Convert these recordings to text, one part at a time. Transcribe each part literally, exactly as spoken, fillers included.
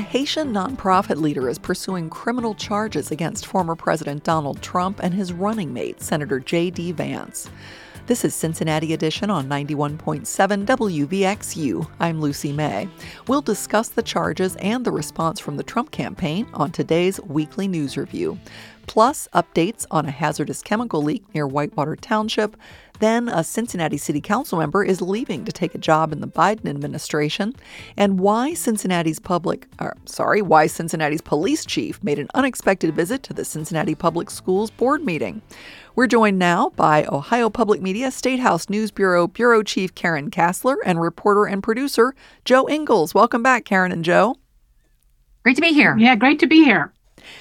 Haitian nonprofit leader is pursuing criminal charges against former President Donald Trump and his running mate, Senator J D Vance. This is Cincinnati Edition on ninety-one point seven W V X U. I'm Lucy May. We'll discuss the charges and the response from the Trump campaign on today's weekly news review. Plus, updates on a hazardous chemical leak near Whitewater Township. Then, a Cincinnati City Council member is leaving to take a job in the Biden administration, and why Cincinnati's public, or, sorry, why Cincinnati's police chief made an unexpected visit to the Cincinnati Public Schools board meeting. We're joined now by Ohio Public Media State House News Bureau Bureau Chief Karen Kassler and reporter and producer Joe Ingles. Welcome back, Karen and Joe. Great to be here. Yeah, great to be here.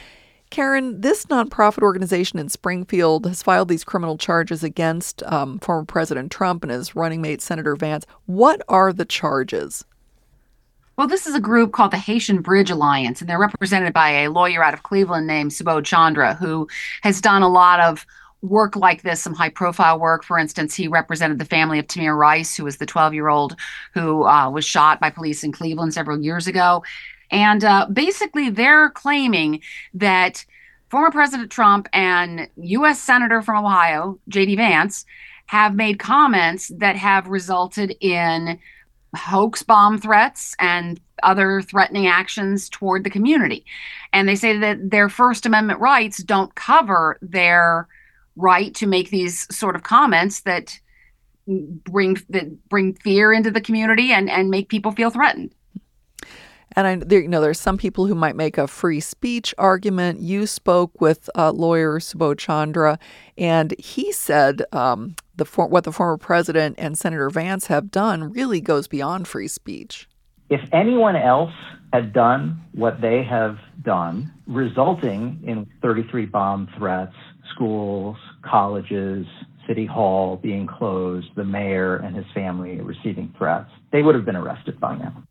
Karen, this nonprofit organization in Springfield has filed these criminal charges against um, former President Trump and his running mate, Senator Vance. What are the charges? Well, this is a group called the Haitian Bridge Alliance, and they're represented by a lawyer out of Cleveland named Subodh Chandra, who has done a lot of work like this, some high-profile work. For instance, he represented the family of Tamir Rice, who was the twelve-year-old who uh, was shot by police in Cleveland several years ago. And uh, basically, they're claiming that former President Trump and U S Senator from Ohio, J D Vance, have made comments that have resulted in hoax bomb threats and other threatening actions toward the community. And they say that their First Amendment rights don't cover their right to make these sort of comments that bring that bring fear into the community and, and make people feel threatened. And I, there, you know, there's some people who might make a free speech argument. You spoke with uh, lawyer Subodh Chandra, and he said um, the for, what the former president and Senator Vance have done really goes beyond free speech. If anyone else had done what they have done, resulting in thirty-three bomb threats, schools, colleges, City Hall being closed, the mayor and his family receiving threats, they would have been arrested by now.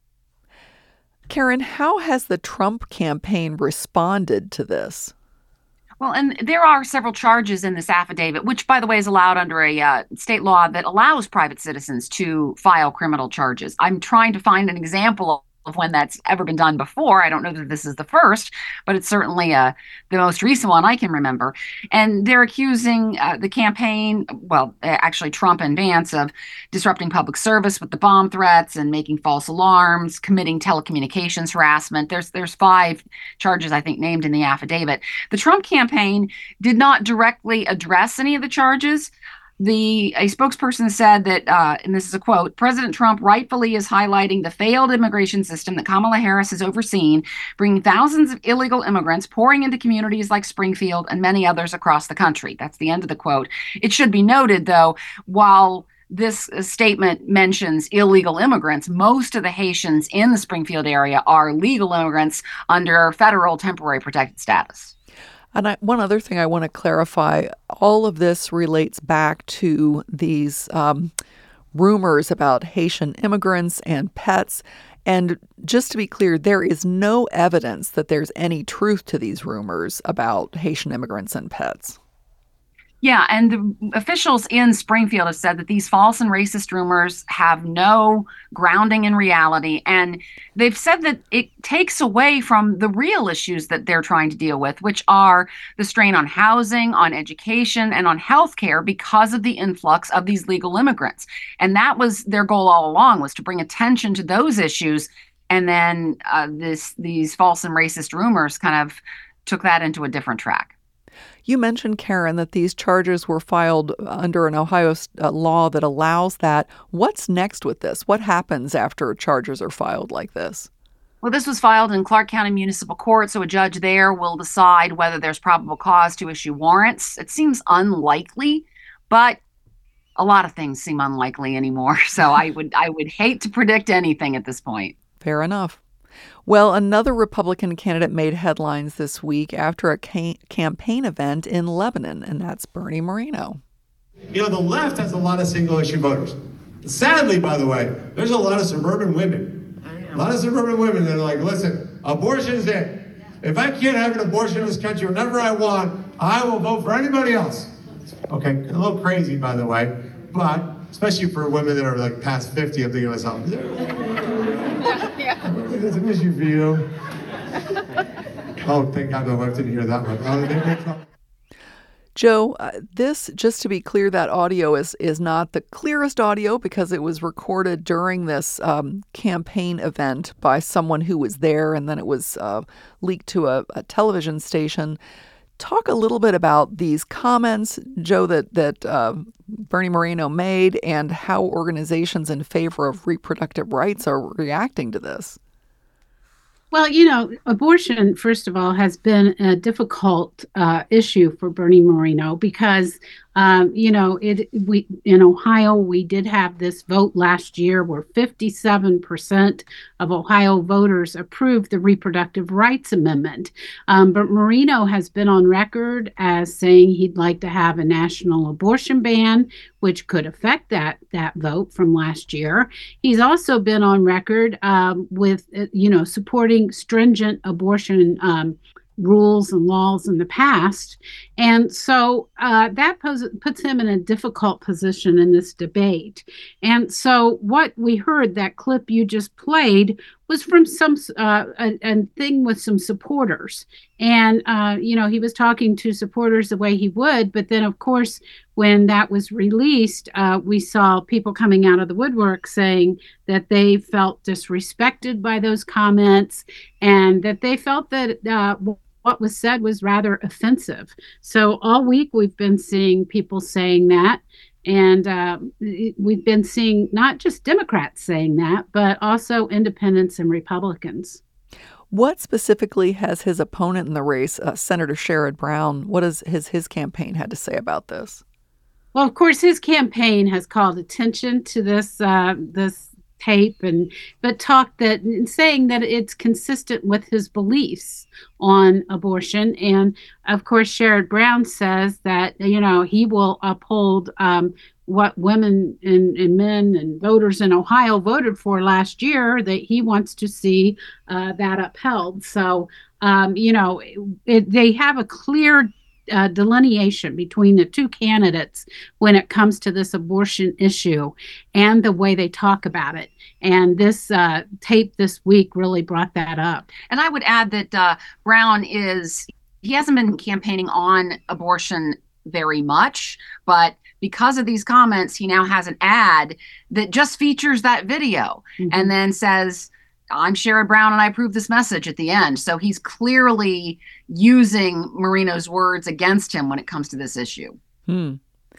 Karen, how has the Trump campaign responded to this? Well, and there are several charges in this affidavit, which, by the way, is allowed under a uh, state law that allows private citizens to file criminal charges. I'm trying to find an example of when that's ever been done before. I don't know that this is the first, but it's certainly uh, the most recent one I can remember. And they're accusing uh, the campaign, well, actually Trump and Vance, of disrupting public service with the bomb threats and making false alarms, committing telecommunications harassment. There's there's five charges, I think, named in the affidavit. The Trump campaign did not directly address any of the charges. The a spokesperson said that, uh, and this is a quote, President Trump rightfully is highlighting the failed immigration system that Kamala Harris has overseen, bringing thousands of illegal immigrants pouring into communities like Springfield and many others across the country. That's the end of the quote. It should be noted, though, while this statement mentions illegal immigrants, most of the Haitians in the Springfield area are legal immigrants under federal temporary protected status. And I, one other thing I want to clarify, all of this relates back to these um, rumors about Haitian immigrants and pets. And just to be clear, there is no evidence that there's any truth to these rumors about Haitian immigrants and pets. Yeah, and the officials in Springfield have said that these false and racist rumors have no grounding in reality. And they've said that it takes away from the real issues that they're trying to deal with, which are the strain on housing, on education, and on healthcare because of the influx of these legal immigrants. And that was their goal all along, was to bring attention to those issues. And then uh, this these false and racist rumors kind of took that into a different track. You mentioned, Karen, that these charges were filed under an Ohio uh, law that allows that. What's next with this? What happens after charges are filed like this? Well, this was filed in Clark County Municipal Court, so a judge there will decide whether there's probable cause to issue warrants. It seems unlikely, but a lot of things seem unlikely anymore. So I would I would hate to predict anything at this point. Fair enough. Well, another Republican candidate made headlines this week after a ca- campaign event in Lebanon, and that's Bernie Moreno. You know, the left has a lot of single-issue voters. Sadly, by the way, there's a lot of suburban women. A lot of suburban women that are like, listen, abortion's it. If I can't have an abortion in this country whenever I want, I will vote for anybody else. Okay, a little crazy, by the way, but especially for women that are like past fifty, I'm thinking to myself, it's an issue for you. Oh, thank God my wife didn't hear that one. Oh, they make fun. Joe, uh, this, just to be clear, that audio is is not the clearest audio because it was recorded during this um, campaign event by someone who was there, and then it was uh, leaked to a, a television station. Talk a little bit about these comments, Joe, that, that uh, Bernie Moreno made and how organizations in favor of reproductive rights are reacting to this. Well, you know, abortion, first of all, has been a difficult uh, issue for Bernie Moreno because, um, you know, it we in Ohio, we did have this vote last year where fifty-seven percent of Ohio voters approved the Reproductive Rights Amendment. Um, but Moreno has been on record as saying he'd like to have a national abortion ban, which could affect that that vote from last year. He's also been on record um, with, uh, you know, supporting stringent abortion um, rules and laws in the past. And so uh, that pos- puts him in a difficult position in this debate. And so what we heard, that clip you just played, was from some uh, a, a thing with some supporters. And, uh, you know, he was talking to supporters the way he would. But then, of course, when that was released, uh, we saw people coming out of the woodwork saying that they felt disrespected by those comments and that they felt that uh, what was said was rather offensive. So all week we've been seeing people saying that. And uh, we've been seeing not just Democrats saying that, but also independents and Republicans. What specifically has his opponent in the race, uh, Senator Sherrod Brown, what has his, his campaign had to say about this? Well, of course, his campaign has called attention to this uh, this tape, and but talked that saying that it's consistent with his beliefs on abortion. And of course, Sherrod Brown says that, you know, he will uphold um, what women and, and men and voters in Ohio voted for last year, that he wants to see uh, that upheld. So, um, you know, it, they have a clear Uh, delineation between the two candidates when it comes to this abortion issue and the way they talk about it. And this uh, tape this week really brought that up. And I would add that uh, Brown is, he hasn't been campaigning on abortion very much, but because of these comments, he now has an ad that just features that video mm-hmm. and then says, I'm Sherrod Brown and I approve this message at the end. So he's clearly using Moreno's words against him when it comes to this issue. Hmm.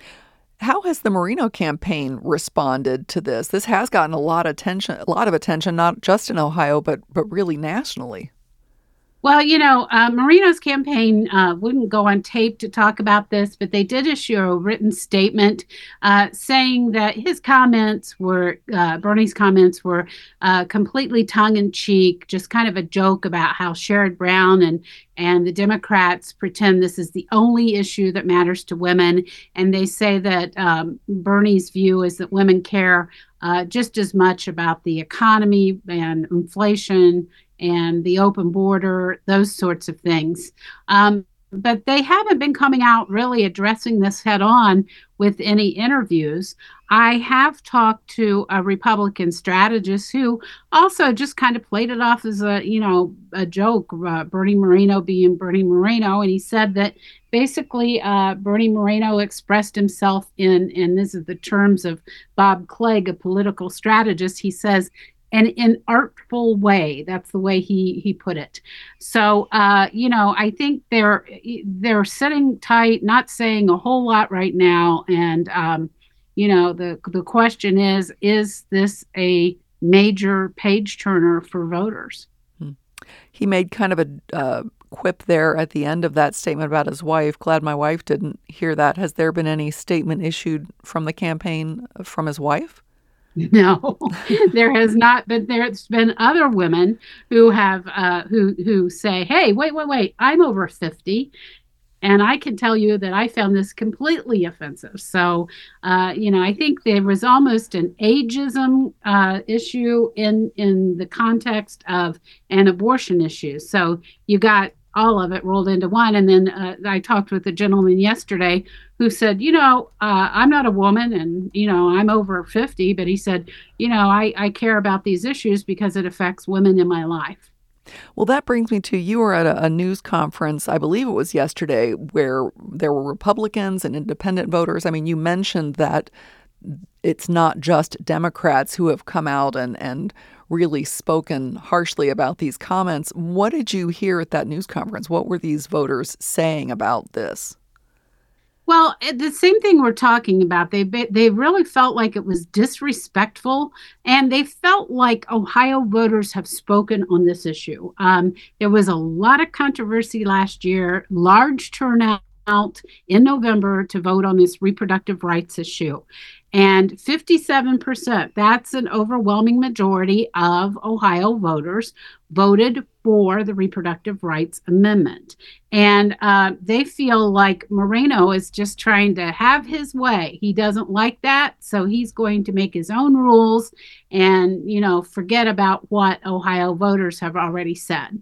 How has the Moreno campaign responded to this? This has gotten a lot of attention, a lot of attention, not just in Ohio, but but really nationally. Well, you know, uh, Moreno's campaign uh, wouldn't go on tape to talk about this, but they did issue a written statement uh, saying that his comments were, uh, Bernie's comments were uh, completely tongue-in-cheek, just kind of a joke about how Sherrod Brown and and the Democrats pretend this is the only issue that matters to women. And they say that um, Bernie's view is that women care uh, just as much about the economy and inflation and the open border, those sorts of things. Um, but they haven't been coming out really addressing this head on with any interviews. I have talked to a Republican strategist who also just kind of played it off as a, you know, a joke, uh, Bernie Moreno being Bernie Moreno. And he said that basically uh, Bernie Moreno expressed himself in, and this is the terms of Bob Clegg, a political strategist, he says, an inartful way. That's the way he he put it. So, uh, you know, I think they're they're sitting tight, not saying a whole lot right now. And, um, you know, the the question is, is this a major page turner for voters? Hmm. He made kind of a uh, quip there at the end of that statement about his wife. Glad my wife didn't hear that. Has there been any statement issued from the campaign from his wife? No, there has not been. There's been other women who have uh, who who say, "Hey, wait, wait, wait! I'm over fifty, and I can tell you that I found this completely offensive." So, uh, you know, I think there was almost an ageism uh, issue in in the context of an abortion issue. So you got all of it rolled into one. And then uh, I talked with a gentleman yesterday who said, you know, uh, I'm not a woman and, you know, I'm over fifty, but he said, you know, I, I care about these issues because it affects women in my life. Well, that brings me to you were at a, a news conference, I believe it was yesterday, where there were Republicans and independent voters. I mean, you mentioned that it's not just Democrats who have come out and, and really spoken harshly about these comments. What did you hear at that news conference? What were these voters saying about this? Well, the same thing we're talking about. They they really felt like it was disrespectful, and they felt like Ohio voters have spoken on this issue. Um, there was a lot of controversy last year, large turnout in November to vote on this reproductive rights issue. And fifty-seven percent, that's an overwhelming majority of Ohio voters, voted for the Reproductive Rights Amendment. And uh, they feel like Moreno is just trying to have his way. He doesn't like that, so he's going to make his own rules and, you know, forget about what Ohio voters have already said.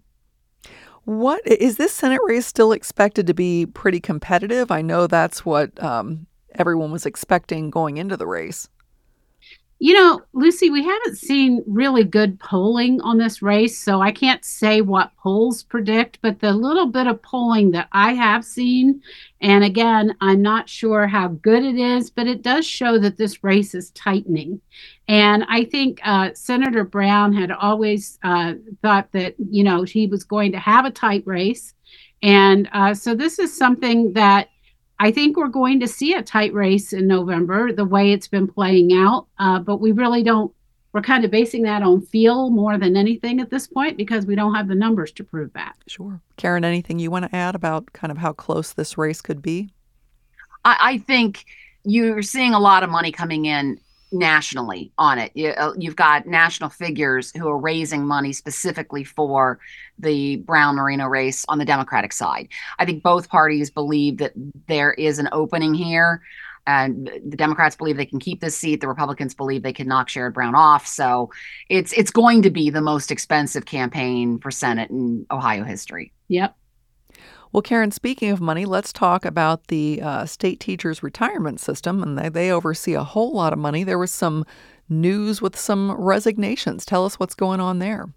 What is this Senate race still expected to be pretty competitive? I know that's what um, everyone was expecting going into the race. You know, Lucy, we haven't seen really good polling on this race, so I can't say what polls predict, but the little bit of polling that I have seen, and again, I'm not sure how good it is, but it does show that this race is tightening. And I think uh, Senator Brown had always uh, thought that, you know, he was going to have a tight race. And uh, so this is something that I think we're going to see a tight race in November, the way it's been playing out. Uh, but we really don't, we're kind of basing that on feel more than anything at this point because we don't have the numbers to prove that. Sure. Karen, anything you want to add about kind of how close this race could be? I, I think you're seeing a lot of money coming in nationally on it. You, uh, you've got national figures who are raising money specifically for the Brown-Moreno race on the Democratic side. I think both parties believe that there is an opening here. And the Democrats believe they can keep this seat. The Republicans believe they can knock Sherrod Brown off. So it's it's going to be the most expensive campaign for Senate in Ohio history. Yep. Well, Karen, speaking of money, let's talk about the uh, state teachers' retirement system. And they, they oversee a whole lot of money. There was some news with some resignations. Tell us what's going on there.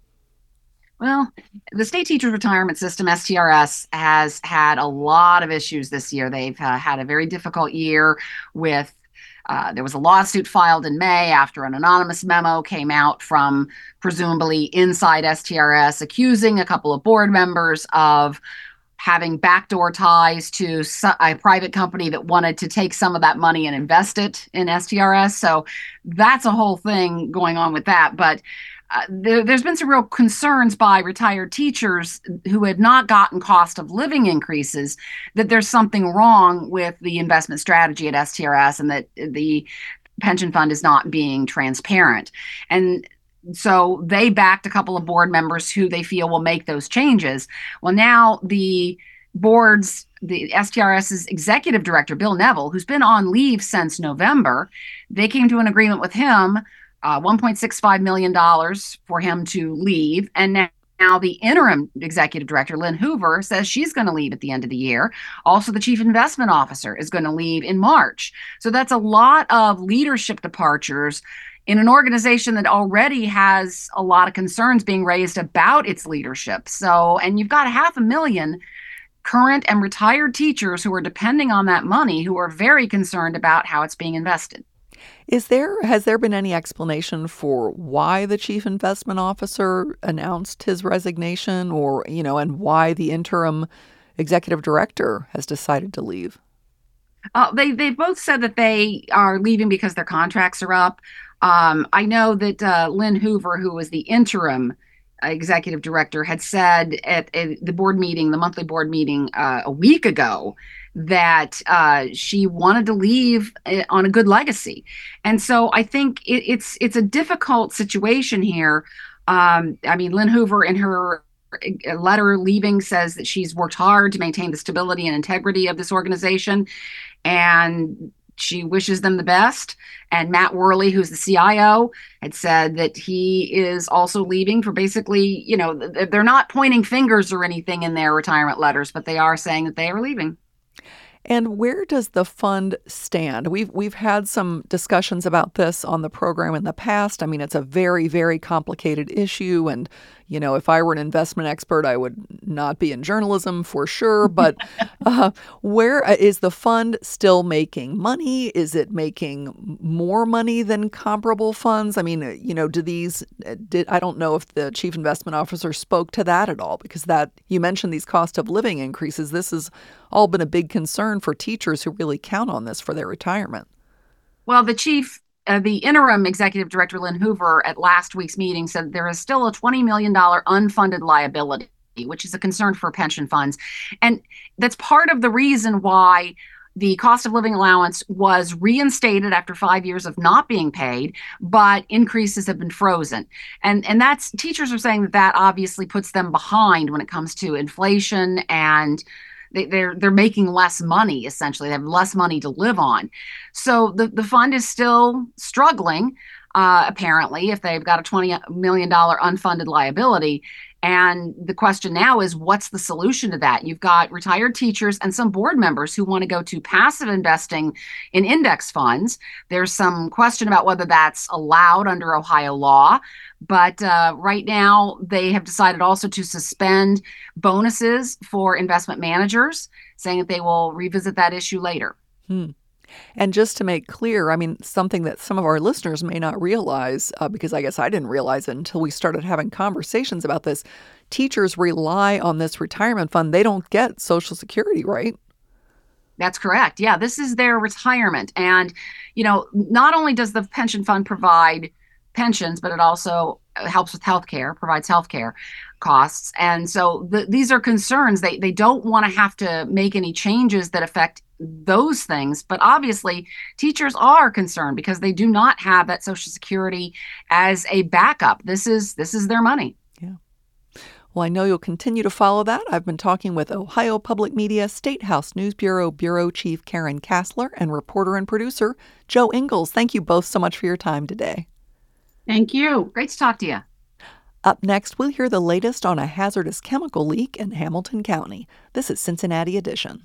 Well, the state teachers retirement system, S T R S, has had a lot of issues this year. They've uh, had a very difficult year with, uh, there was a lawsuit filed in May after an anonymous memo came out from presumably inside S T R S accusing a couple of board members of having backdoor ties to a private company that wanted to take some of that money and invest it in S T R S. So that's a whole thing going on with that. But Uh, there, there's been some real concerns by retired teachers who had not gotten cost of living increases that there's something wrong with the investment strategy at S T R S and that the pension fund is not being transparent. And so they backed a couple of board members who they feel will make those changes. Well, now the board's, the STRS's executive director, Bill Neville, who's been on leave since November, they came to an agreement with him, Uh, one point six five million dollars for him to leave. And now, now the interim executive director, Lynn Hoover, says she's going to leave at the end of the year. Also, the chief investment officer is going to leave in March. So that's a lot of leadership departures in an organization that already has a lot of concerns being raised about its leadership. So, and you've got half a million current and retired teachers who are depending on that money, who are very concerned about how it's being invested. Is there, has there been any explanation for why the chief investment officer announced his resignation, or, you know, and why the interim executive director has decided to leave? Uh, they, they both said that they are leaving because their contracts are up. Um, I know that uh, Lynn Hoover, who was the interim executive director, had said at, at the board meeting, the monthly board meeting uh, a week ago, that uh, she wanted to leave on a good legacy. And so I think it, it's it's a difficult situation here. Um, I mean, Lynn Hoover in her letter leaving says that she's worked hard to maintain the stability and integrity of this organization, and she wishes them the best. And Matt Worley, who's the C I O, had said that he is also leaving for basically, you know, they're not pointing fingers or anything in their retirement letters, but they are saying that they are leaving. And where does the fund stand? We've we've had some discussions about this on the program in the past. I mean, it's a very, very complicated issue, and you know, if I were an investment expert, I would not be in journalism for sure. But uh, where is the fund still making money? Is it making more money than comparable funds? I mean, you know, do these, did, I don't know if the chief investment officer spoke to that at all, because that, you mentioned these cost of living increases. This has all been a big concern for teachers who really count on this for their retirement. Well, the chief Uh, the interim executive director, Lynn Hoover, at last week's meeting said there is still a twenty million dollars unfunded liability, which is a concern for pension funds. And that's part of the reason why the cost of living allowance was reinstated after five years of not being paid, but increases have been frozen. And, and that's, teachers are saying that that obviously puts them behind when it comes to inflation, and They, they're they're making less money, essentially. They have less money to live on. So the, the fund is still struggling, uh, apparently, if they've got a twenty million dollars unfunded liability. And the question now is, what's the solution to that? You've got retired teachers and some board members who want to go to passive investing in index funds. There's some question about whether that's allowed under Ohio law. But uh, right now, they have decided also to suspend bonuses for investment managers, saying that they will revisit that issue later. Hmm. And just to make clear, I mean, something that some of our listeners may not realize, uh, because I guess I didn't realize it until we started having conversations about this, teachers rely on this retirement fund. They don't get Social Security, right? That's correct. Yeah, this is their retirement. And, you know, not only does the pension fund provide pensions, but it also helps with health care, provides health care costs. And so the, these are concerns. They, they don't want to have to make any changes that affect those things. But obviously, teachers are concerned because they do not have that Social Security as a backup. This is this is their money. Yeah. Well, I know you'll continue to follow that. I've been talking with Ohio Public Media State House News Bureau Bureau Chief Karen Kassler and reporter and producer Joe Ingles. Thank you both so much for your time today. Thank you. Great to talk to you. Up next, we'll hear the latest on a hazardous chemical leak in Hamilton County. This is Cincinnati Edition.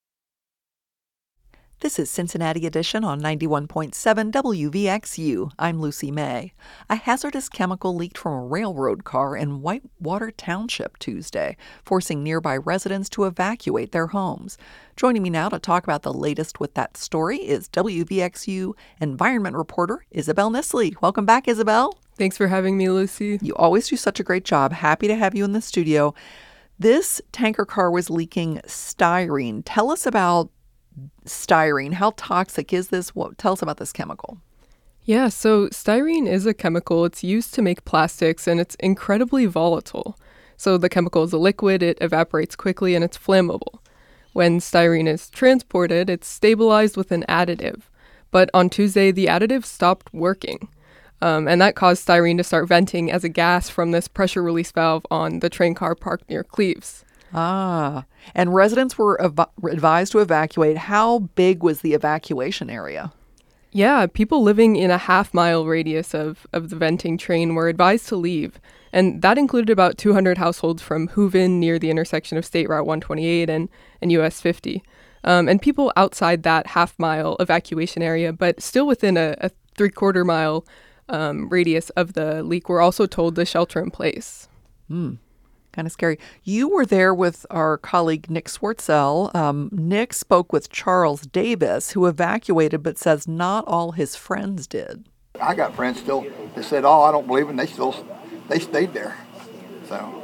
This is Cincinnati Edition on ninety-one point seven W V X U. I'm Lucy May. A hazardous chemical leaked from a railroad car in Whitewater Township Tuesday, forcing nearby residents to evacuate their homes. Joining me now to talk about the latest with that story is W V X U environment reporter Isabel Nisley. Welcome back, Isabel. Thanks for having me, Lucy. You always do such a great job. Happy to have you in the studio. This tanker car was leaking styrene. Tell us about styrene. How toxic is this? What, tell us about this chemical. Yeah, so styrene is a chemical. It's used to make plastics, and it's incredibly volatile. So the chemical is a liquid, it evaporates quickly, and it's flammable. When styrene is transported, it's stabilized with an additive. But on Tuesday, the additive stopped working. Um, and that caused styrene to start venting as a gas from this pressure release valve on the train car parked near Cleves. Ah, and residents were av- advised to evacuate. How big was the evacuation area? Yeah, people living in a half-mile radius of, of the venting train were advised to leave. And that included about two hundred households from Hooven near the intersection of State Route one twenty-eight and, and U S fifty. Um, and people outside that half-mile evacuation area, but still within a, a three-quarter mile um, radius of the leak, were also told to shelter in place. Hmm. Kind of scary. You were there with our colleague Nick Swartzell. Um, Nick spoke with Charles Davis, who evacuated, but says not all his friends did. I got friends still that said, "Oh, I don't believe it." And they still, they stayed there. So,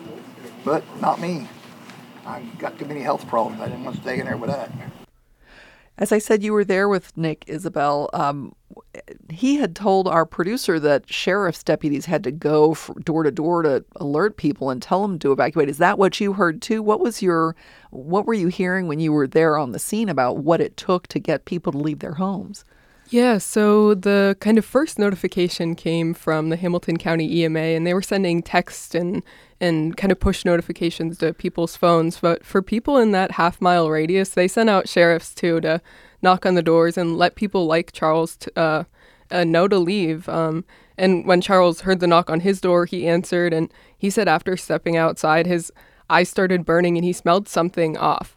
but not me. I got too many health problems. I didn't want to stay in there with that. As I said, you were there with Nick, Isabel. Um, he had told our producer that sheriff's deputies had to go door to door to alert people and tell them to evacuate. Is that what you heard too? What was your, what were you hearing when you were there on the scene about what it took to get people to leave their homes? Yeah, so the kind of first notification came from the Hamilton County E M A, and they were sending text and and kind of push notifications to people's phones. But for people in that half mile radius, they sent out sheriffs too to knock on the doors and let people like Charles t- uh, uh, know to leave. Um, and when Charles heard the knock on his door, he answered, and he said after stepping outside, his eyes started burning and he smelled something off.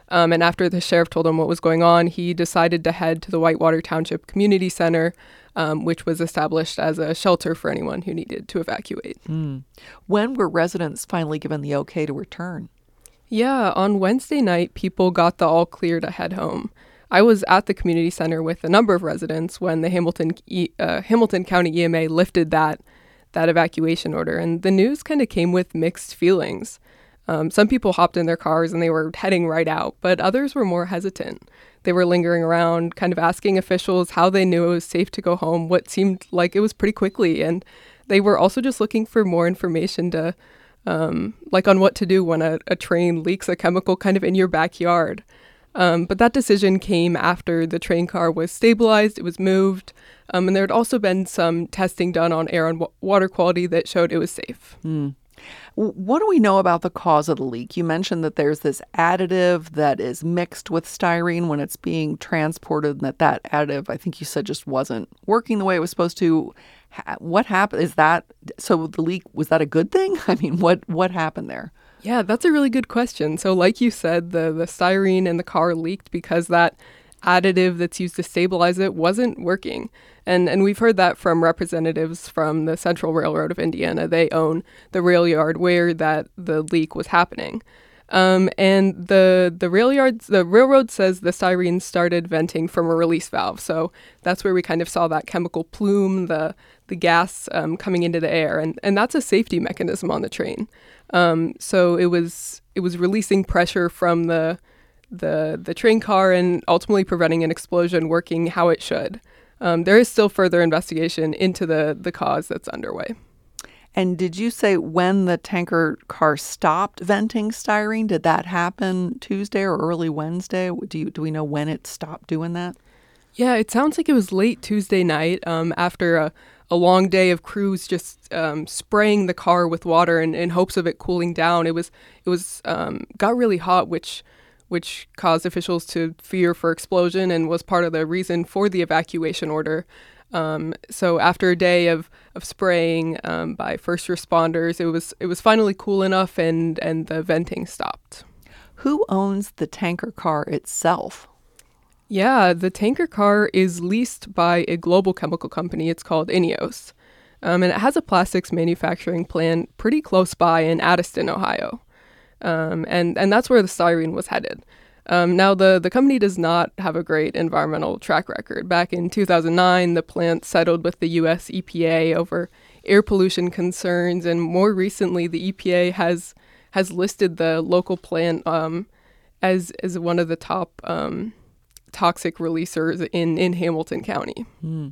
Um, and after the sheriff told him what was going on, he decided to head to the Whitewater Township Community Center, um, which was established as a shelter for anyone who needed to evacuate. Mm. When were residents finally given the okay to return? Yeah, on Wednesday night, people got the all clear to head home. I was at the community center with a number of residents when the Hamilton e- uh, Hamilton County E M A lifted that that evacuation order, and the news kind of came with mixed feelings. Um, some people hopped in their cars and they were heading right out, but others were more hesitant. They were lingering around, kind of asking officials how they knew it was safe to go home, what seemed like it was pretty quickly, and they were also just looking for more information to, um, like on what to do when a, a train leaks a chemical kind of in your backyard. Um, but that decision came after the train car was stabilized, it was moved, um, and there had also been some testing done on air and w- water quality that showed it was safe. Mm. What do we know about the cause of the leak? You mentioned that there's this additive that is mixed with styrene when it's being transported, and that that additive, I think you said, just wasn't working the way it was supposed to. What happened? Is that, so the leak, was that a good thing? I mean, what, what happened there? Yeah, that's a really good question. So like you said, the, the styrene in the car leaked because that additive that's used to stabilize it wasn't working. And and we've heard that from representatives from the Central Railroad of Indiana. They own the rail yard where that the leak was happening. Um, and the the rail yards, the railroad says the styrene started venting from a release valve. So that's where we kind of saw that chemical plume, the the gas um, coming into the air, and and that's a safety mechanism on the train. Um, so it was it was releasing pressure from the the the train car and ultimately preventing an explosion working how it should. Um, there is still further investigation into the the cause that's underway. And did you say when the tanker car stopped venting styrene? Did that happen Tuesday or early Wednesday? Do you do we know when it stopped doing that? Yeah, it sounds like it was late Tuesday night um, after a, a long day of crews just um, spraying the car with water in, in hopes of it cooling down. It was it was um, got really hot, which which caused officials to fear for explosion and was part of the reason for the evacuation order. Um, so after a day of, of spraying um, by first responders, it was it was finally cool enough and, and the venting stopped. Who owns the tanker car itself? Yeah, the tanker car is leased by a global chemical company. It's called INEOS. Um, and it has a plastics manufacturing plant pretty close by in Addiston, Ohio. Um, and, and that's where the styrene was headed. Um, now, the, the company does not have a great environmental track record. Back in two thousand nine, the plant settled with the U S E P A over air pollution concerns, and more recently, the E P A has has listed the local plant um, as as one of the top um, toxic releasers in, in Hamilton County. Mm.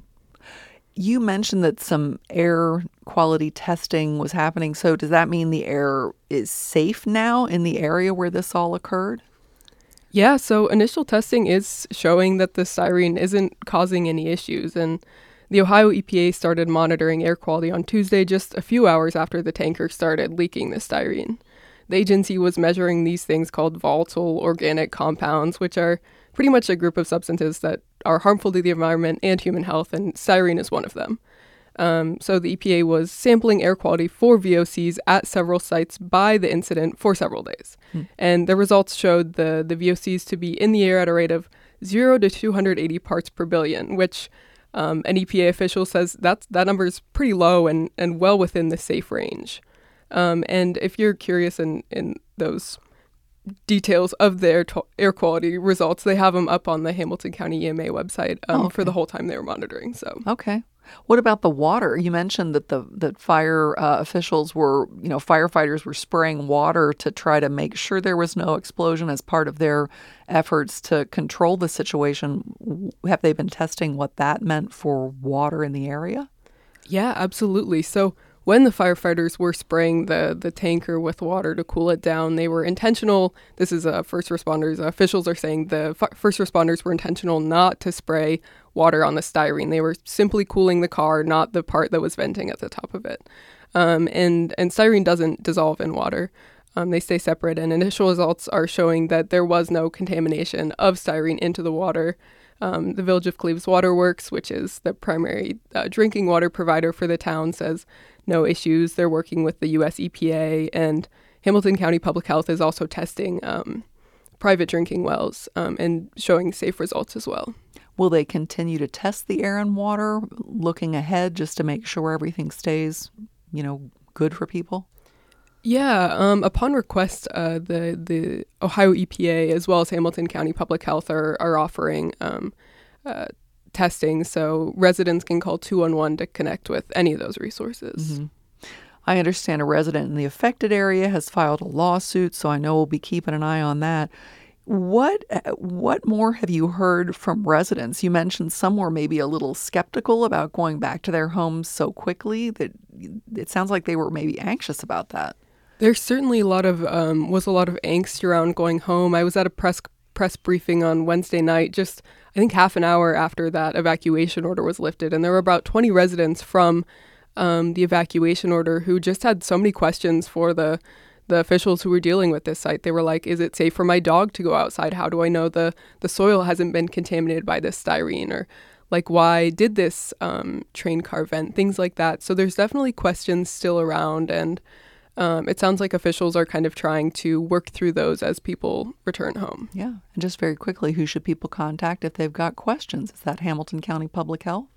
You mentioned that some air quality testing was happening. So does that mean the air is safe now in the area where this all occurred? Yeah, so initial testing is showing that the styrene isn't causing any issues, and the Ohio E P A started monitoring air quality on Tuesday, just a few hours after the tanker started leaking the styrene. The agency was measuring these things called volatile organic compounds, which are pretty much a group of substances that are harmful to the environment and human health, and styrene is one of them. Um, so the E P A was sampling air quality for V O Cs at several sites by the incident for several days. Hmm. And the results showed the, the V O Cs to be in the air at a rate of zero to two hundred eighty parts per billion, which um, an E P A official says that's, that number is pretty low and, and well within the safe range. Um, and if you're curious in, in those details of their to- air quality results, they have them up on the Hamilton County E M A website um, oh, okay. for the whole time they were monitoring. So okay. What about the water? You mentioned that the that fire uh, officials were, you know, firefighters were spraying water to try to make sure there was no explosion as part of their efforts to control the situation. Have they been testing what that meant for water in the area? Yeah, absolutely. So when the firefighters were spraying the, the tanker with water to cool it down, they were intentional. This is uh, first responders. Uh, officials are saying the f- first responders were intentional not to spray water on the styrene. They were simply cooling the car, not the part that was venting at the top of it. Um, and, and styrene doesn't dissolve in water. Um, they stay separate, and initial results are showing that there was no contamination of styrene into the water. Um, the Village of Cleves Waterworks, which is the primary uh, drinking water provider for the town, says no issues. They're working with the U S E P A, and Hamilton County Public Health is also testing um, private drinking wells um, and showing safe results as well. Will they continue to test the air and water, looking ahead just to make sure everything stays, you know, good for people? Yeah, um, upon request, uh, the the Ohio E P A as well as Hamilton County Public Health are are offering um, uh, testing, so residents can call two one one to connect with any of those resources. Mm-hmm. I understand a resident in the affected area has filed a lawsuit, so I know we'll be keeping an eye on that. What what more have you heard from residents? You mentioned some were maybe a little skeptical about going back to their homes so quickly. That it sounds like they were maybe anxious about that. There's certainly a lot of um, was a lot of angst around going home. I was at a press press briefing on Wednesday night, just I think half an hour after that evacuation order was lifted, and there were about twenty residents from um, the evacuation order who just had so many questions for the. the officials who were dealing with this site. They were like, is it safe for my dog to go outside? How do I know the, the soil hasn't been contaminated by this styrene? Or like, why did this um, train car vent? Things like that. So there's definitely questions still around. And um, it sounds like officials are kind of trying to work through those as people return home. Yeah. And just very quickly, who should people contact if they've got questions? Is that Hamilton County Public Health?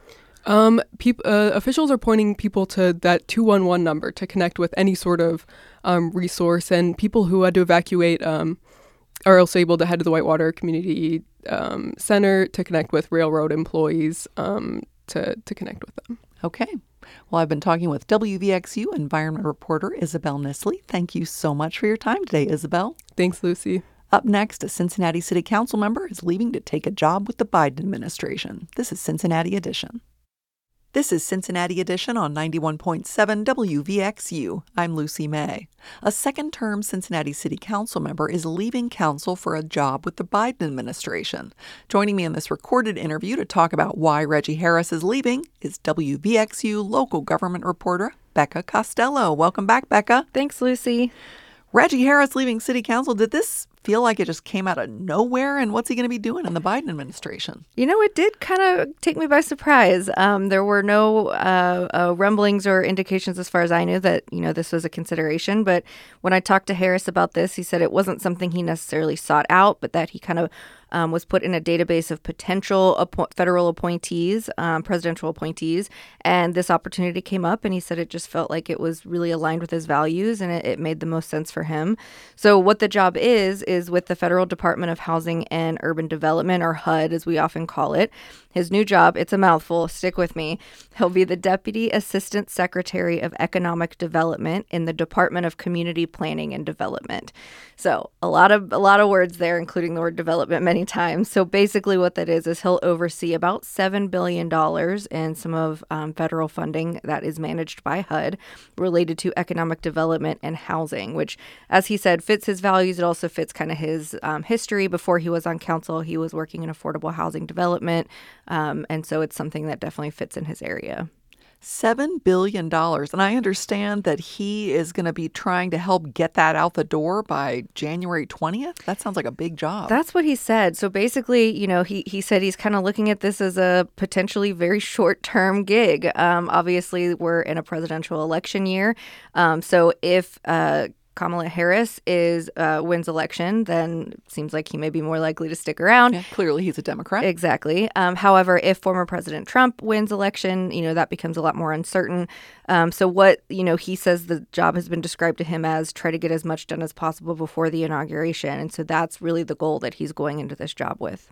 Um, peop- uh, officials are pointing people to that two one one number to connect with any sort of um, resource, and people who had to evacuate um, are also able to head to the Whitewater Community um, Center to connect with railroad employees um, to, to connect with them. Okay. Well, I've been talking with W V X U environment reporter Isabel Nisley. Thank you so much for your time today, Isabel. Thanks, Lucy. Up next, a Cincinnati City Council member is leaving to take a job with the Biden administration. This is Cincinnati Edition. This is Cincinnati Edition on ninety-one point seven W V X U. I'm Lucy May. A second-term Cincinnati City Council member is leaving council for a job with the Biden administration. Joining me in this recorded interview to talk about why Reggie Harris is leaving is W V X U local government reporter Becca Costello. Welcome back, Becca. Thanks, Lucy. Reggie Harris leaving City Council. Did this feel like it just came out of nowhere? And what's he going to be doing in the Biden administration? You know, it did kind of take me by surprise. Um, there were no uh, uh, rumblings or indications as far as I knew that, you know, this was a consideration. But when I talked to Harris about this, he said it wasn't something he necessarily sought out, but that he kind of Um, was put in a database of potential appo- federal appointees, um, presidential appointees, and this opportunity came up, and he said it just felt like it was really aligned with his values, and it, it made the most sense for him. So what the job is, is with the Federal Department of Housing and Urban Development, or H U D, as we often call it. His new job, it's a mouthful, stick with me. He'll be the Deputy Assistant Secretary of Economic Development in the Department of Community Planning and Development. So a lot of a lot of words there, including the word development many times. So basically what that is, is he'll oversee about seven billion dollars in some of um, federal funding that is managed by H U D related to economic development and housing, which, as he said, fits his values. It also fits kind of his um, history. Before he was on council, he was working in affordable housing development. Um, and so it's something that definitely fits in his area. Seven billion dollars. And I understand that he is going to be trying to help get that out the door by January twentieth. That sounds like a big job. That's what he said. So basically, you know, he, he said he's kind of looking at this as a potentially very short-term gig. Um, obviously, we're in a presidential election year. Um, so if uh, Kamala Harris is uh, wins election, then it seems like he may be more likely to stick around. Yeah, clearly, he's a Democrat. Exactly. Um, however, if former President Trump wins election, you know, that becomes a lot more uncertain. Um, so what, you know, he says the job has been described to him as try to get as much done as possible before the inauguration. And so that's really the goal that he's going into this job with.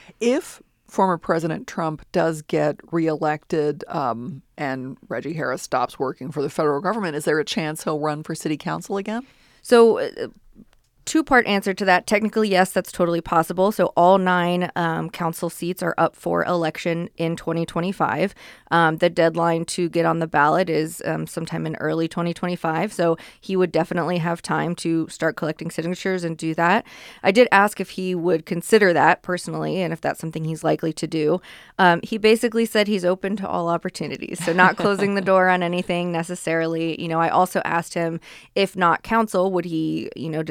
If former President Trump does get reelected um, and Reggie Harris stops working for the federal government, is there a chance he'll run for city council again? So uh, two-part answer to that. Technically, yes, that's totally possible. So all nine um, council seats are up for election in twenty twenty-five. Um, the deadline to get on the ballot is um, sometime in early twenty twenty-five. So he would definitely have time to start collecting signatures and do that. I did ask if he would consider that personally and if that's something he's likely to do. Um, he basically said he's open to all opportunities. So not closing the door on anything necessarily. You know, I also asked him if not council, would he, you know, does he see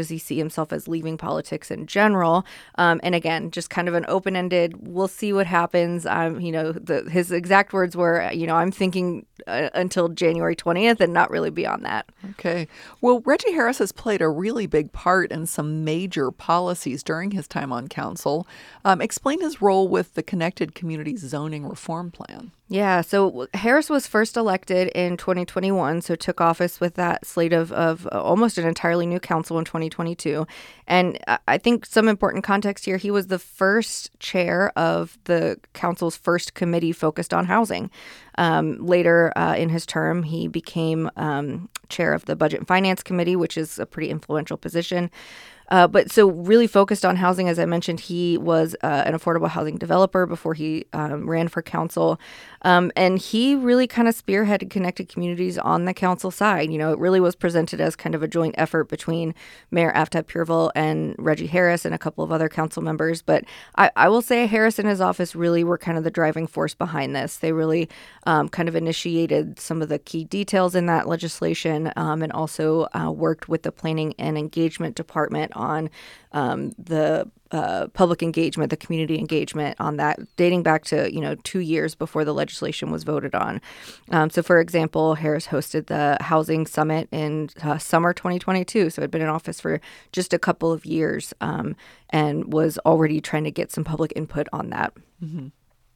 himself as leaving politics in general. Um, and again, just kind of an open-ended, we'll see what happens. Um, you know, the, his exact words were, you know, I'm thinking uh, until January twentieth and not really beyond that. Okay. Well, Reggie Harris has played a really big part in some major policies during his time on council. Um, explain his role with the Connected Communities Zoning Reform Plan. Yeah, so Harris was first elected in twenty twenty-one, so took office with that slate of, of almost an entirely new council in twenty twenty-two. And I think some important context here, he was the first chair of the council's first committee focused on housing. Um, later uh, in his term, he became um, chair of the Budget and Finance Committee, which is a pretty influential position. Uh, but so really focused on housing, as I mentioned, he was uh, an affordable housing developer before he um, ran for council. Um, and he really kind of spearheaded Connected Communities on the council side. You know, it really was presented as kind of a joint effort between Mayor Aftab Pureeville and Reggie Harris and a couple of other council members. But I, I will say Harris and his office really were kind of the driving force behind this. They really um, kind of initiated some of the key details in that legislation um, and also uh, worked with the Planning and Engagement Department on um, the uh, public engagement, the community engagement on that, dating back to, you know, two years before the legislation was voted on. Um, so, for example, Harris hosted the Housing Summit in uh, summer twenty twenty-two. So, had been in office for just a couple of years um, and was already trying to get some public input on that. Mm-hmm.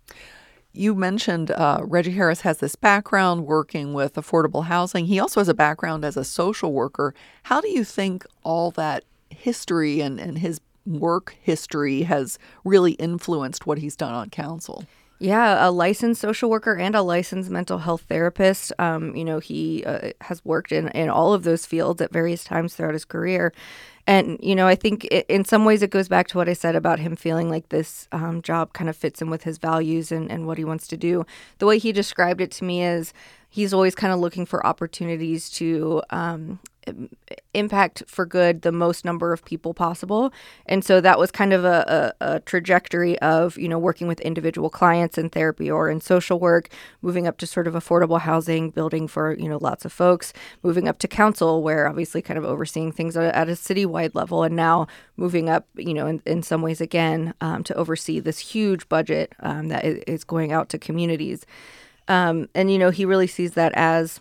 You mentioned uh, Reggie Harris has this background working with affordable housing. He also has a background as a social worker. How do you think all that history and, and his work history has really influenced what he's done on council? Yeah, a licensed social worker and a licensed mental health therapist. Um, you know, he uh, has worked in, in all of those fields at various times throughout his career. And, you know, I think it, in some ways it goes back to what I said about him feeling like this um, job kind of fits in with his values and, and what he wants to do. The way he described it to me is he's always kind of looking for opportunities to um, impact for good the most number of people possible. And so that was kind of a, a, a trajectory of, you know, working with individual clients in therapy or in social work, moving up to sort of affordable housing, building for, you know, lots of folks, moving up to council, where obviously kind of overseeing things at, at a citywide level, and now moving up, you know, in, in some ways again um, to oversee this huge budget um, that is going out to communities. Um, and, you know, he really sees that as,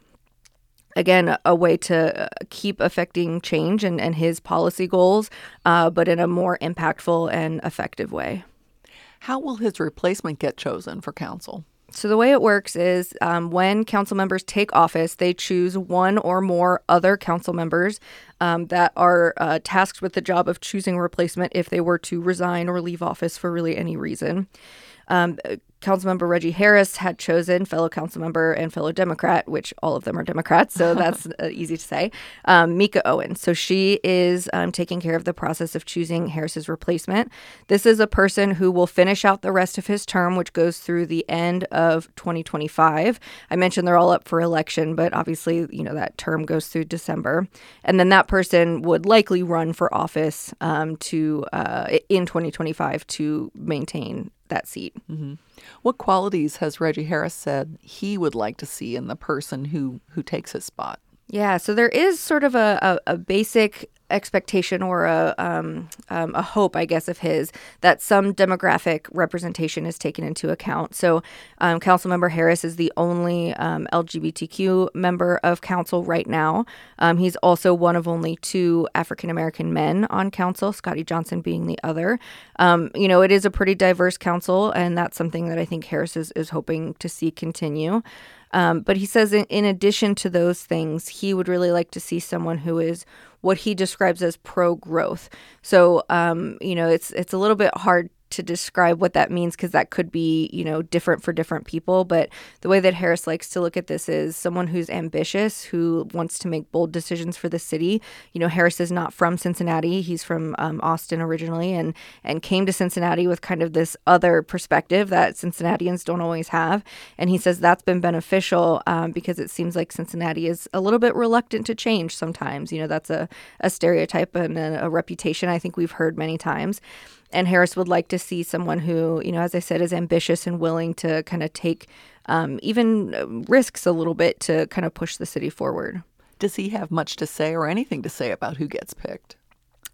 again, a way to keep affecting change and, and his policy goals, uh, but in a more impactful and effective way. How will his replacement get chosen for council? So the way it works is um, when council members take office, they choose one or more other council members um, that are uh, tasked with the job of choosing a replacement if they were to resign or leave office for really any reason. Um, Councilmember Reggie Harris had chosen fellow councilmember and fellow Democrat, which all of them are Democrats, so that's uh, easy to say, um, Mika Owen. So she is um, taking care of the process of choosing Harris's replacement. This is a person who will finish out the rest of his term, which goes through the end of twenty twenty-five. I mentioned they're all up for election, but obviously, you know, that term goes through December. And then that person would likely run for office um, to uh, in twenty twenty-five to maintain that seat. Mm-hmm. What qualities has Reggie Harris said he would like to see in the person who, who takes his spot? Yeah, so there is sort of a, a, a basic expectation or a um, um, a hope, I guess, of his that some demographic representation is taken into account. So um, Councilmember Harris is the only um, L G B T Q member of council right now. Um, he's also one of only two African-American men on council, Scotty Johnson being the other. Um, you know, it is a pretty diverse council, and that's something that I think Harris is, is hoping to see continue. Um, but he says in, in addition to those things, he would really like to see someone who is what he describes as pro-growth. So, um, you know, it's it's a little bit hard to describe what that means because that could be, you know, different for different people. But the way that Harris likes to look at this is someone who's ambitious, who wants to make bold decisions for the city. You know, Harris is not from Cincinnati. He's from um, Austin originally and and came to Cincinnati with kind of this other perspective that Cincinnatians don't always have. And he says that's been beneficial um, because it seems like Cincinnati is a little bit reluctant to change sometimes. You know, that's a, a stereotype and a, a reputation I think we've heard many times. And Harris would like to see someone who, you know, as I said, is ambitious and willing to kind of take um, even risks a little bit to kind of push the city forward. Does he have much to say or anything to say about who gets picked?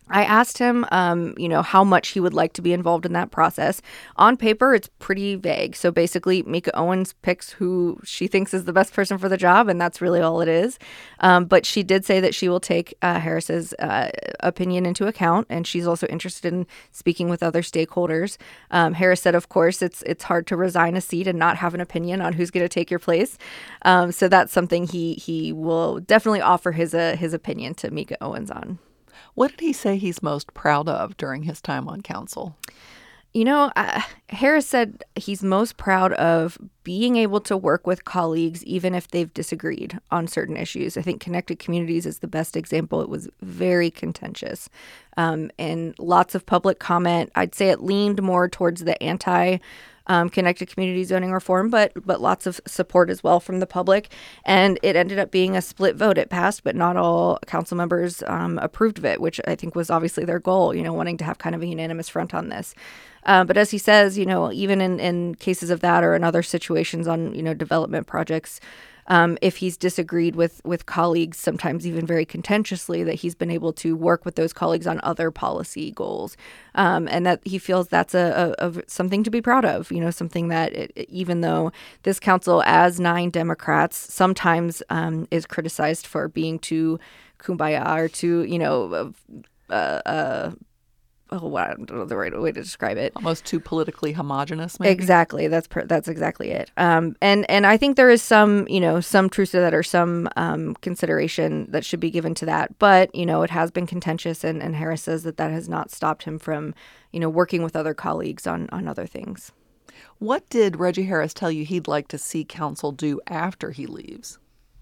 I asked him, um, you know, how much he would like to be involved in that process. On paper, it's pretty vague. So basically, Mika Owens picks who she thinks is the best person for the job, and that's really all it is. Um, but she did say that she will take uh, Harris's uh, opinion into account, and she's also interested in speaking with other stakeholders. Um, Harris said, of course, it's it's hard to resign a seat and not have an opinion on who's going to take your place. Um, so that's something he he will definitely offer his uh, his opinion to Mika Owens on. What did he say he's most proud of during his time on council? You know, uh, Harris said he's most proud of being able to work with colleagues even if they've disagreed on certain issues. I think Connected Communities is the best example. It was very contentious um, and lots of public comment. I'd say it leaned more towards the anti Um, Connected Community zoning reform, but but lots of support as well from the public. And it ended up being a split vote. It passed, but not all council members um, approved of it, which I think was obviously their goal, you know, wanting to have kind of a unanimous front on this. Uh, but as he says, you know, even in, in cases of that or in other situations on, you know, development projects, Um, if he's disagreed with with colleagues, sometimes even very contentiously, that he's been able to work with those colleagues on other policy goals, um, and that he feels that's a, a, a something to be proud of. You know, something that it, even though this council, as nine Democrats, sometimes um, is criticized for being too kumbaya or too, you know, uh, uh, oh, I don't know the right way to describe it. Almost too politically homogenous, maybe? Exactly. That's per- that's exactly it. Um, and, and I think there is some, you know, some truth to that or some um, consideration that should be given to that. But, you know, it has been contentious, and, and Harris says that that has not stopped him from, you know, working with other colleagues on, on other things. What did Reggie Harris tell you he'd like to see council do after he leaves?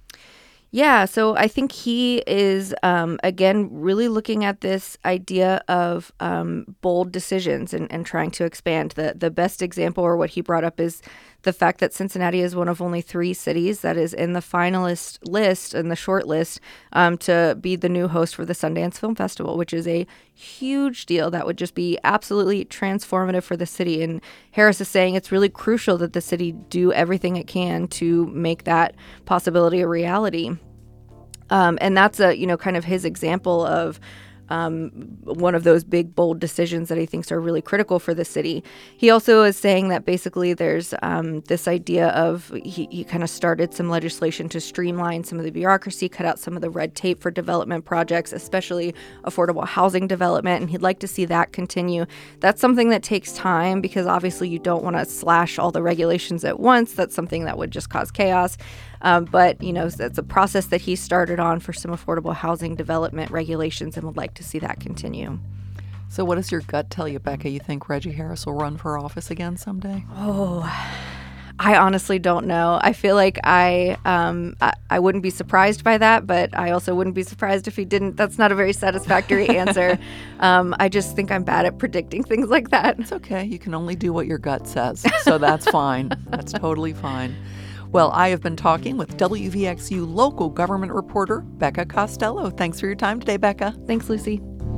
Yeah, so I think he is, um, again, really looking at this idea of um, bold decisions and, and trying to expand. The, the best example, or what he brought up, is the fact that Cincinnati is one of only three cities that is in the finalist list, in the short list, um, to be the new host for the Sundance Film Festival, which is a huge deal that would just be absolutely transformative for the city. And Harris is saying it's really crucial that the city do everything it can to make that possibility a reality. Um, and that's a, you know, kind of his example of um, one of those big, bold decisions that he thinks are really critical for the city. He also is saying that basically there's um, this idea of, he, he kind of started some legislation to streamline some of the bureaucracy, cut out some of the red tape for development projects, especially affordable housing development, and he'd like to see that continue. That's something that takes time, because obviously you don't want to slash all the regulations at once. That's something that would just cause chaos. Um, but, you know, that's a process that he started on for some affordable housing development regulations, and would like to see that continue. So what does your gut tell you, Becca? You think Reggie Harris will run for office again someday? Oh, I honestly don't know. I feel like I, um, I I wouldn't be surprised by that, but I also wouldn't be surprised if he didn't. That's not a very satisfactory answer. Um, I just think I'm bad at predicting things like that. It's okay. You can only do what your gut says, so that's fine. That's totally fine. Well, I have been talking with W V X U local government reporter Becca Costello. Thanks for your time today, Becca. Thanks, Lucy.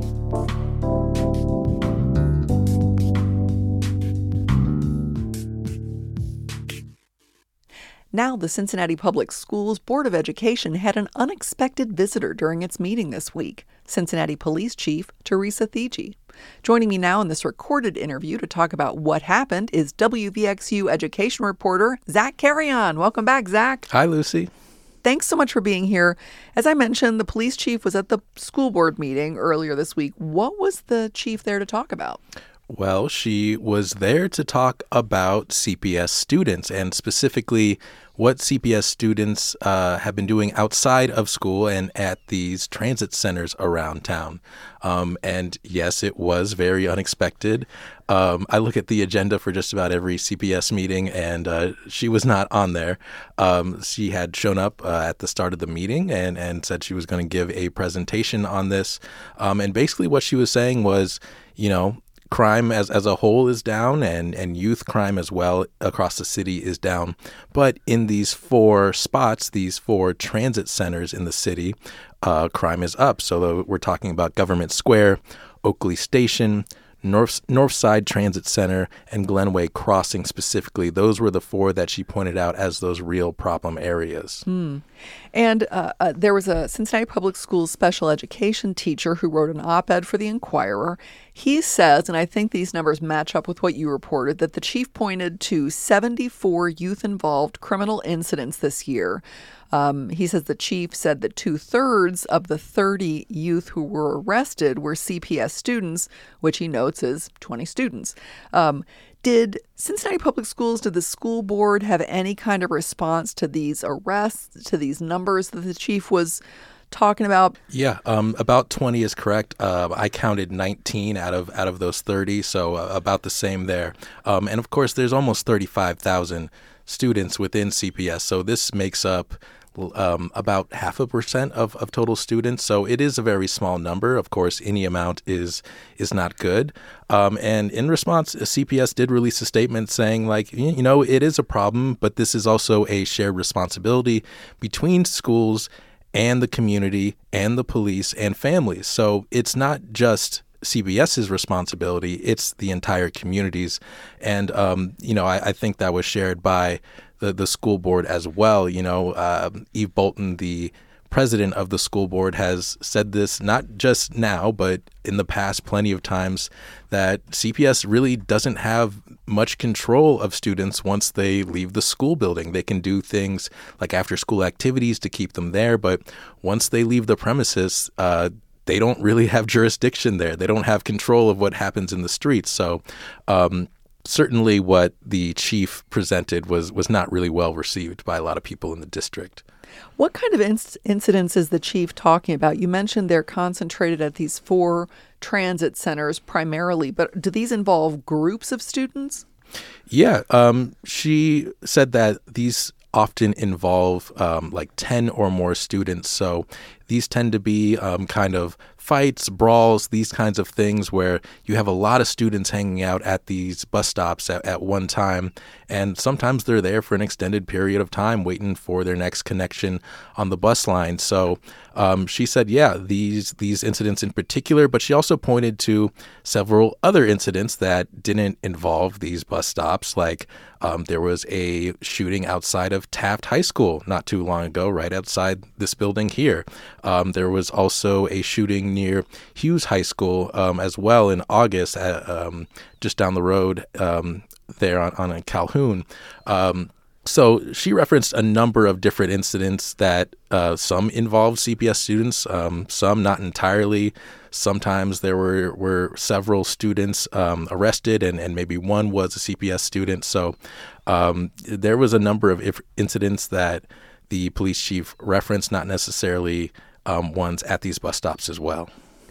Now, the Cincinnati Public Schools Board of Education had an unexpected visitor during its meeting this week, Cincinnati Police Chief Teresa Thigi. Joining me now in this recorded interview to talk about what happened is W V X U education reporter Zach Carrion. Welcome back, Zach. Hi, Lucy. Thanks so much for being here. As I mentioned, the police chief was at the school board meeting earlier this week. What was the chief there to talk about? Well, she was there to talk about C P S students, and specifically what C P S students uh, have been doing outside of school and at these transit centers around town. Um, and yes, it was very unexpected. Um, I look at the agenda for just about every C P S meeting, and uh, she was not on there. Um, she had shown up uh, at the start of the meeting and, and said she was going to give a presentation on this. Um, and basically what she was saying was, you know, crime as, as a whole is down, and, and youth crime as well across the city is down. But in these four spots, these four transit centers in the city, uh, crime is up. So we're talking about Government Square, Oakley Station, North Northside Transit Center, and Glenway Crossing specifically. Those were the four that she pointed out as those real problem areas. Hmm. And uh, uh, there was a Cincinnati Public Schools special education teacher who wrote an op-ed for the Inquirer. He says, and I think these numbers match up with what you reported, that the chief pointed to seventy-four youth-involved criminal incidents this year. Um, he says the chief said that two-thirds of the thirty youth who were arrested were C P S students, which he notes is twenty students. Um, Did Cincinnati Public Schools, did the school board have any kind of response to these arrests, to these numbers that the chief was talking about? Yeah, um, about twenty is correct. Uh, I counted nineteen out of out of those thirty, so uh, about the same there. Um, and of course, there's almost thirty-five thousand students within C P S, so this makes up Um, about half a percent of, of total students. So it is a very small number. Of course, any amount is is not good. Um, and in response, C P S did release a statement saying, like, you know, it is a problem, but this is also a shared responsibility between schools and the community and the police and families. So it's not just CPS's responsibility, it's the entire community's. And, um, you know, I, I think that was shared by the, the school board as well. You know, uh, Eve Bolton, the president of the school board, has said this not just now, but in the past plenty of times, that C P S really doesn't have much control of students once they leave the school building. They can do things like after school activities to keep them there, but once they leave the premises, uh, they don't really have jurisdiction there. They don't have control of what happens in the streets. So um, certainly what the chief presented was was not really well received by a lot of people in the district. What kind of inc- incidents is the chief talking about? You mentioned they're concentrated at these four transit centers primarily, but do these involve groups of students? Yeah, um, she said that these often involve um, like ten or more students. So these tend to be um, kind of fights, brawls, these kinds of things where you have a lot of students hanging out at these bus stops at, at one time. And sometimes they're there for an extended period of time waiting for their next connection on the bus line. So um, she said, yeah, these these incidents in particular, but she also pointed to several other incidents that didn't involve these bus stops. Like um, there was a shooting outside of Taft High School not too long ago, right outside this building here. Um, there was also a shooting near Hughes High School um, as well in August, at, um, just down the road um, there on, on Calhoun. Um, so she referenced a number of different incidents that uh, some involved C P S students, um, some not entirely. Sometimes there were, were several students um, arrested, and, and maybe one was a C P S student. So um, there was a number of if- incidents that the police chief referenced, not necessarily um, ones at these bus stops as well.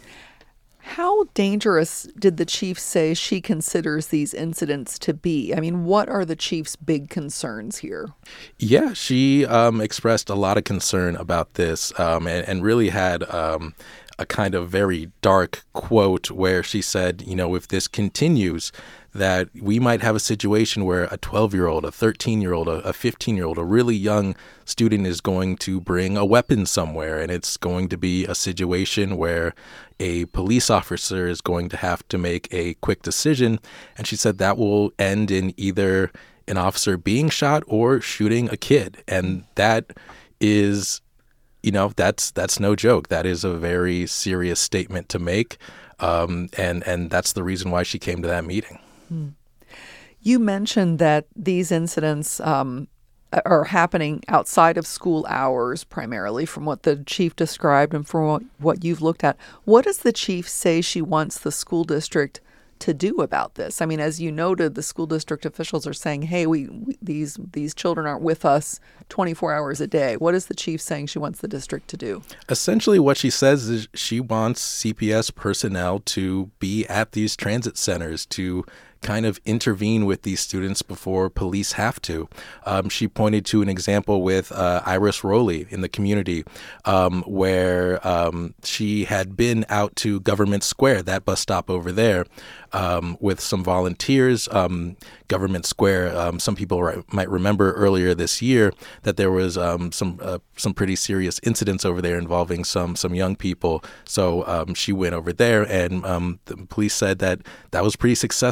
How dangerous did the chief say she considers these incidents to be? I mean, what are the chief's big concerns here? Yeah, she um, expressed a lot of concern about this um, and, and really had um, a kind of very dark quote where she said, you know, if this continues, that we might have a situation where a twelve-year-old, a thirteen-year-old, a fifteen-year-old, a really young student is going to bring a weapon somewhere, and it's going to be a situation where a police officer is going to have to make a quick decision. And she said that will end in either an officer being shot or shooting a kid. And that is, you know, that's that's no joke. That is a very serious statement to make. Um, and, and that's the reason why she came to that meeting. Hmm. You mentioned that these incidents um, are happening outside of school hours, primarily, from what the chief described and from what, what you've looked at. What does the chief say she wants the school district to do about this? I mean, as you noted, the school district officials are saying, hey, we, we these these children aren't with us twenty-four hours a day. What is the chief saying she wants the district to do? Essentially, what she says is she wants C P S personnel to be at these transit centers to kind of intervene with these students before police have to. Um, she pointed to an example with uh, Iris Rowley in the community um, where um, she had been out to Government Square, that bus stop over there, um, with some volunteers. Um, Government Square, um, some people re- might remember earlier this year that there was um, some uh, some pretty serious incidents over there involving some some young people. So um, she went over there, and um, the police said that that was pretty successful. She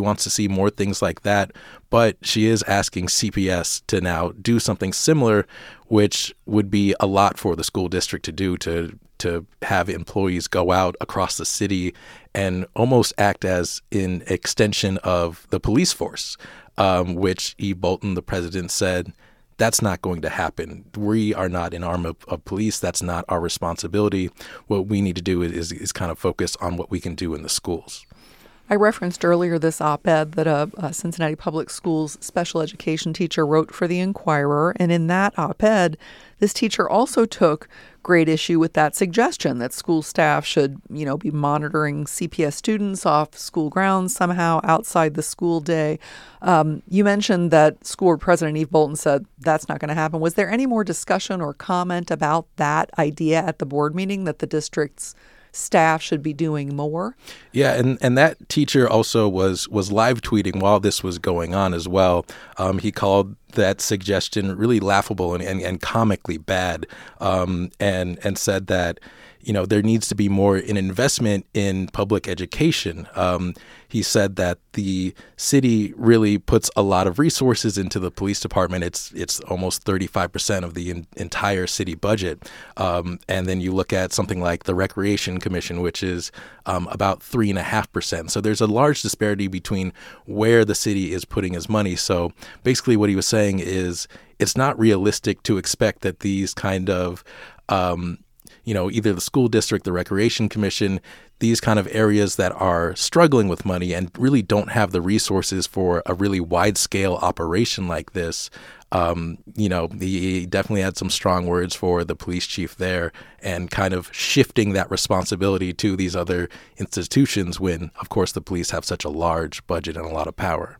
wants to see more things like that, but she is asking C P S to now do something similar, which would be a lot for the school district to do, to to have employees go out across the city and almost act as an extension of the police force, um, which Eve Bolton, the president, said that's not going to happen. We are not an arm of, of police. That's not our responsibility. What we need to do is, is kind of focus on what we can do in the schools. I referenced earlier this op-ed that a, a Cincinnati Public Schools special education teacher wrote for the Inquirer, and in that op-ed, this teacher also took great issue with that suggestion that school staff should, you know, be monitoring C P S students off school grounds somehow outside the school day. Um, you mentioned that School Board President Eve Bolton said that's not going to happen. Was there any more discussion or comment about that idea at the board meeting, that the district's staff should be doing more? Yeah, and, and that teacher also was was live tweeting while this was going on as well. Um, he called that suggestion really laughable and, and, and comically bad, um, and and said that, you know, there needs to be more an investment in public education. Um, he said that the city really puts a lot of resources into the police department. It's it's almost thirty-five percent of the in, entire city budget. Um, and then you look at something like the Recreation Commission, which is um, about three and a half percent. So there's a large disparity between where the city is putting its money. So basically what he was saying is it's not realistic to expect that these kind of um, you know, either the school district, the Recreation Commission, these kind of areas that are struggling with money and really don't have the resources for a really wide-scale operation like this. Um, you know, he definitely had some strong words for the police chief there, and kind of shifting that responsibility to these other institutions when, of course, the police have such a large budget and a lot of power.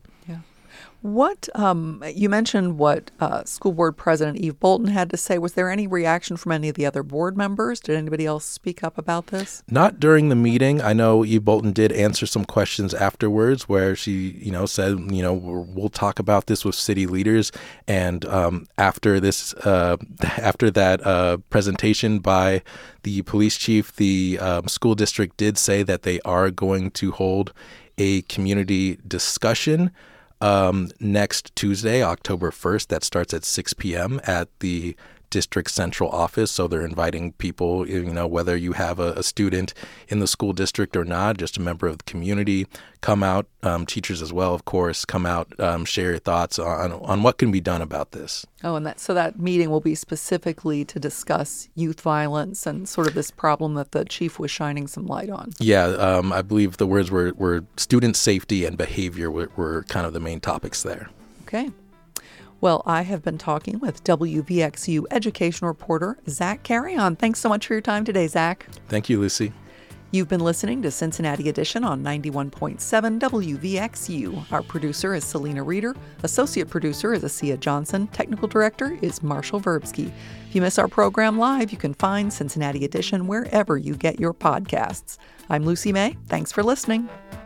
What, um, you mentioned what uh, School Board President Eve Bolton had to say. Was there any reaction from any of the other board members? Did anybody else speak up about this? Not during the meeting. I know Eve Bolton did answer some questions afterwards where she, you know, said, you know, we'll talk about this with city leaders. And um, after this, uh, after that uh, presentation by the police chief, the um, school district did say that they are going to hold a community discussion Um, next Tuesday, October first. That starts at six p.m. at the district central office. So they're inviting people, you know, whether you have a, a student in the school district or not, just a member of the community, come out, um, teachers as well, of course, come out, um, share your thoughts on, on what can be done about this. Oh, and that so that meeting will be specifically to discuss youth violence and sort of this problem that the chief was shining some light on. Yeah, um, I believe the words were, were student safety and behavior were, were kind of the main topics there. Okay. Well, I have been talking with W V X U education reporter Zach Carrion. Thanks so much for your time today, Zach. Thank you, Lucy. You've been listening to Cincinnati Edition on ninety-one point seven W V X U. Our producer is Selena Reeder. Associate producer is Asia Johnson. Technical director is Marshall Verbsky. If you miss our program live, you can find Cincinnati Edition wherever you get your podcasts. I'm Lucy May. Thanks for listening.